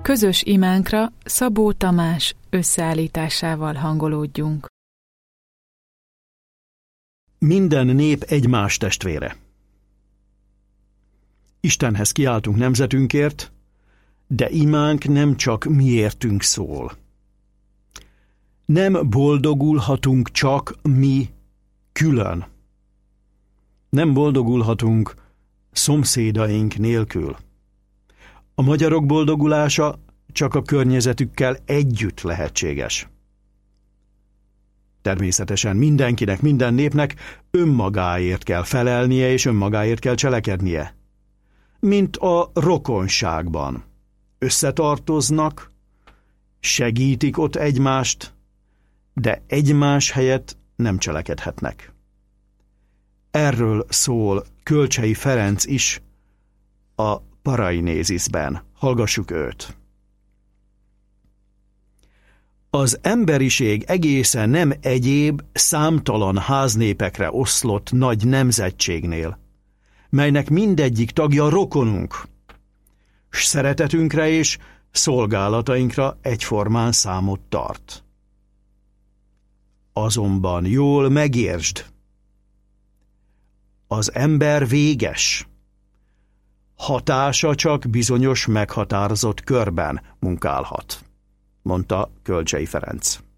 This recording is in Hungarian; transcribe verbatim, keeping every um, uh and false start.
Közös imánkra Szabó Tamás összeállításával hangolódjunk. Minden nép egymás testvére. Istenhez kiáltunk nemzetünkért, de imánk nem csak miértünk szól. Nem boldogulhatunk csak mi külön. Nem boldogulhatunk szomszédaink nélkül. A magyarok boldogulása csak a környezetükkel együtt lehetséges. Természetesen mindenkinek, minden népnek önmagáért kell felelnie és önmagáért kell cselekednie. Mint a rokonságban. Összetartoznak, segítik ott egymást, de egymás helyett nem cselekedhetnek. Erről szól Kölcsey Ferenc is a Parainézisben. Hallgassuk őt. Az emberiség egészen nem egyéb, számtalan háznépekre oszlott nagy nemzetségnél, melynek mindegyik tagja rokonunk, s szeretetünkre és szolgálatainkra egyformán számot tart. Azonban jól megértsd, az ember véges, hatása csak bizonyos meghatározott körben munkálhat, mondta Kölcsey Ferenc.